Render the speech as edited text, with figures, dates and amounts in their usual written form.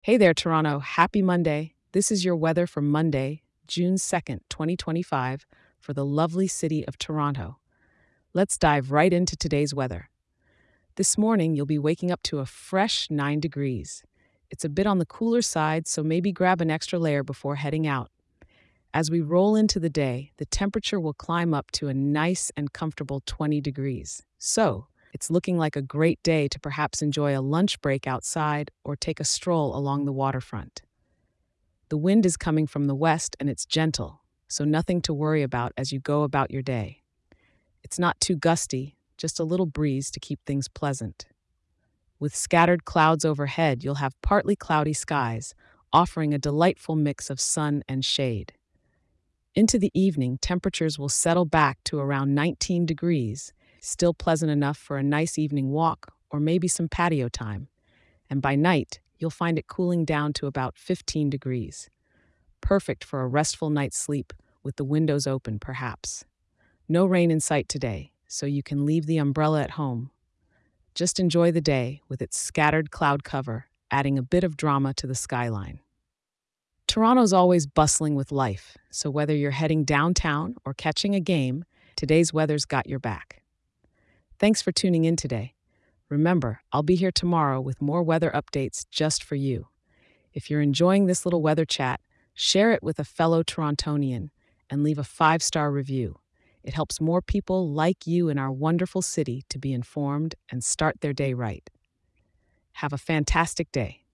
Hey there, Toronto. Happy Monday. This is your weather for Monday, June 2nd, 2025, for the lovely city of Toronto. Let's dive right into today's weather. This morning, you'll be waking up to a fresh 9 degrees. It's a bit on the cooler side, so maybe grab an extra layer before heading out. As we roll into the day, the temperature will climb up to a nice and comfortable 20 degrees. So, it's looking like a great day to perhaps enjoy a lunch break outside or take a stroll along the waterfront. The wind is coming from the west and it's gentle, so nothing to worry about as you go about your day. It's not too gusty, just a little breeze to keep things pleasant. With scattered clouds overhead, you'll have partly cloudy skies, offering a delightful mix of sun and shade. Into the evening, temperatures will settle back to around 19 degrees, still pleasant enough for a nice evening walk or maybe some patio time. And by night, you'll find it cooling down to about 15 degrees. Perfect for a restful night's sleep with the windows open, perhaps. No rain in sight today, so you can leave the umbrella at home. Just enjoy the day with its scattered cloud cover, adding a bit of drama to the skyline. Toronto's always bustling with life, so whether you're heading downtown or catching a game, today's weather's got your back. Thanks for tuning in today. Remember, I'll be here tomorrow with more weather updates just for you. If you're enjoying this little weather chat, share it with a fellow Torontonian and leave a 5-star review. It helps more people like you in our wonderful city to be informed and start their day right. Have a fantastic day.